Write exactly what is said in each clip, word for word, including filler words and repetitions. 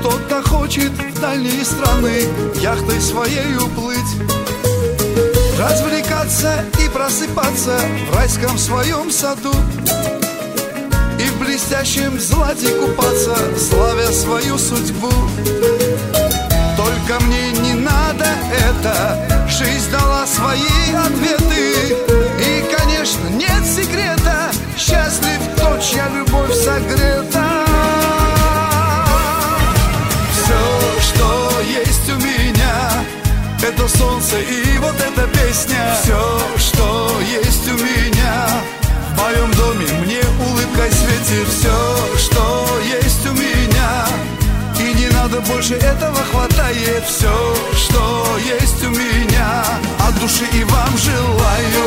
Кто-то хочет в дальние страны яхтой своей уплыть, развлекаться и просыпаться в райском своем саду, и в блестящем злате купаться, славя свою судьбу. Только мне не надо это, жизнь дала свои ответы. И, конечно, нет секрета, счастлив тот, чья любовь согрета. Все, что есть у меня, это солнце и вот эта песня. Все, что есть у меня, в моем доме мне улыбкой светит. Все, что есть у меня, и не надо больше, этого хватает. Все, что есть у меня, от души и вам желаю.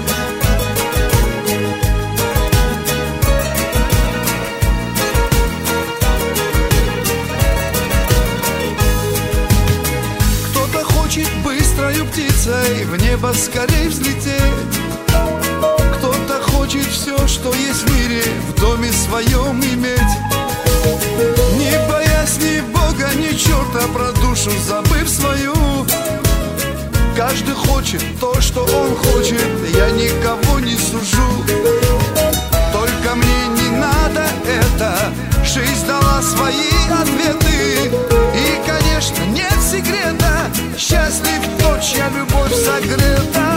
Кто-то хочет быстрою птицей в небо скорей взлететь. Кто-то хочет все, что есть в мире, в доме своем иметь, не боясь ни Бога, ни черта, про душу забыв свою. Каждый хочет то, что он хочет, я никого не сужу. Только мне не надо это, жизнь дала свои ответы. И, конечно, нет секрета, счастлив тот, чья любовь согрета.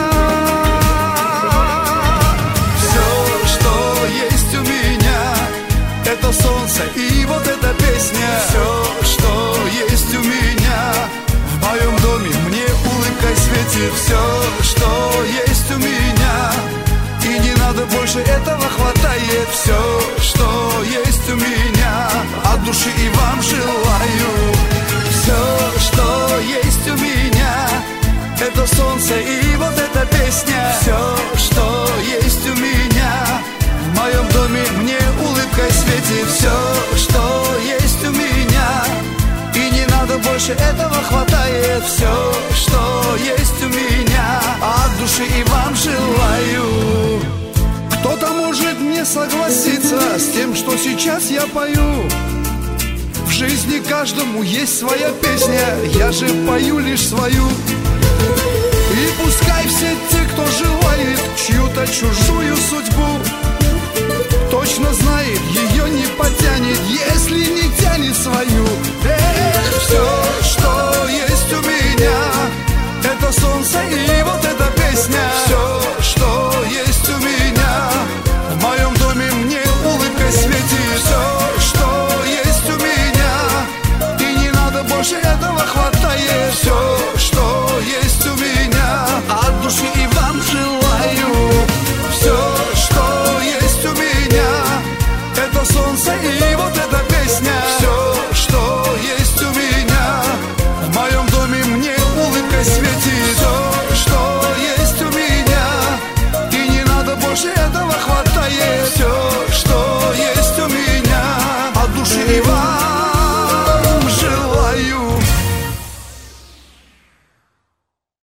Все, что есть у меня, это солнце и вот эта песня. Все, что есть у меня, в моем доме мне улыбкой светит. Все, что есть у меня, и не надо больше, этого хватает. Все, что есть у меня, от души и вам желаю. Все, что есть у меня, это солнце и вот эта песня. Все, что есть у меня, в моем доме мне улыбкой светит. Все, что есть у меня, и не надо больше, этого хватает. Все, что есть у меня, от души и вам желаю. Кто-то может не согласиться с тем, что сейчас я пою. В жизни каждому есть своя песня, я же пою лишь свою. И пускай все те, кто желает чью-то чужую судьбу, точно знает, ее не потянет, если не тянет свою.